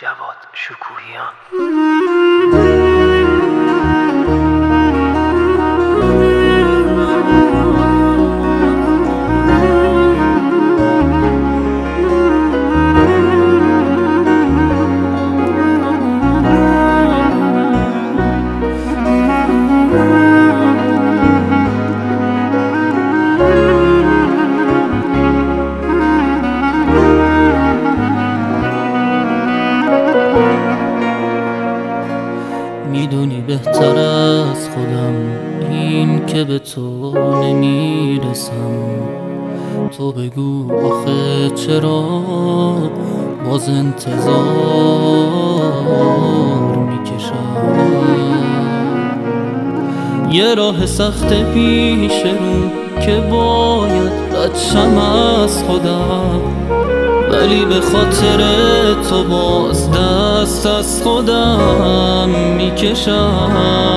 جواد شکوهیان. میدونی بهتر از خودم این که به تو نمیرسم. تو بگو آخه چرا باز انتظار میکشم. یه راه سخت پیش رو که باید ردشم از خودم، ولی به خاطر تو باز دست از خودم میکشم.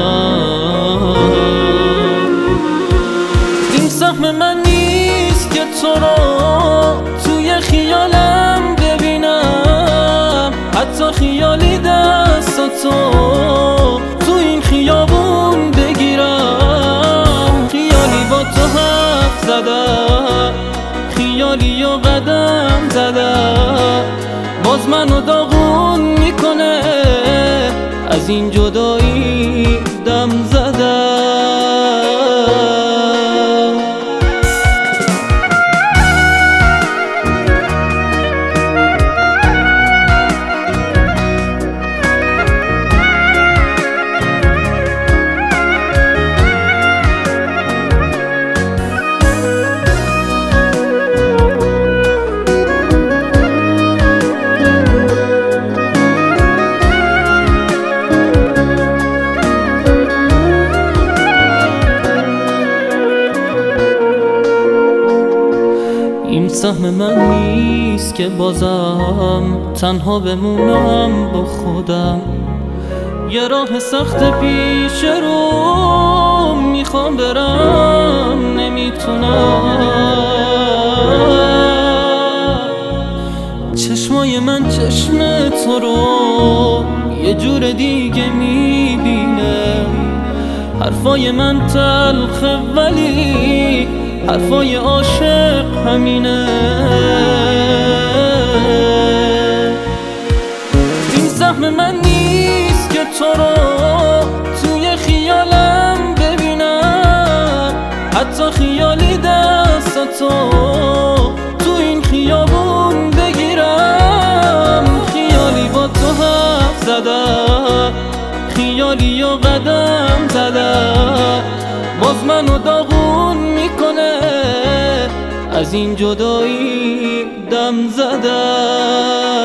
این سهم من نیست که تو رو توی خیالم ببینم، حتی خیالی دستاتو تو این خیابون بگیرم. خیالی با تو حرف زدم، خیالی و قدم زدم، باز منو داغون میکنه از این جدایی دم زدم. این سهم من نیست که بازم تنها بمونم با خودم. یه راه سخت پیش رو میخوام برم، نمیتونم. چشمای من چشم تو رو یه جور دیگه میبینه. حرفای من تلخه ولی حرفای عاشق همینه. این سهم من نیست که تو رو توی خیالم ببینم، حتی خیالی دستاتو تو این خیابون بگیرم. خیالی با تو حرف زدم، خیالی و قدم زدم، باز منو داغون میکنه از این جدایی دم زدم.